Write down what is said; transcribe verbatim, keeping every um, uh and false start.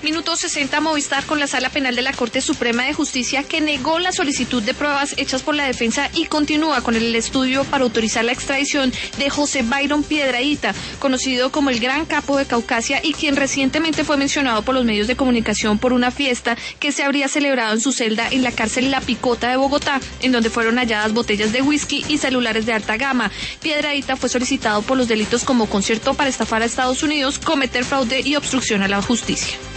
Minuto sesenta, Movistar con la Sala Penal de la Corte Suprema de Justicia que negó la solicitud de pruebas hechas por la defensa y continúa con el estudio para autorizar la extradición de José Byron Piedrahita, conocido como el Gran Capo de Caucasia y quien recientemente fue mencionado por los medios de comunicación por una fiesta que se habría celebrado en su celda en la cárcel La Picota de Bogotá, en donde fueron halladas botellas de whisky y celulares de alta gama. Piedrahita fue solicitado por los delitos como concierto para estafar a Estados Unidos, cometer fraude y obstrucción a la justicia.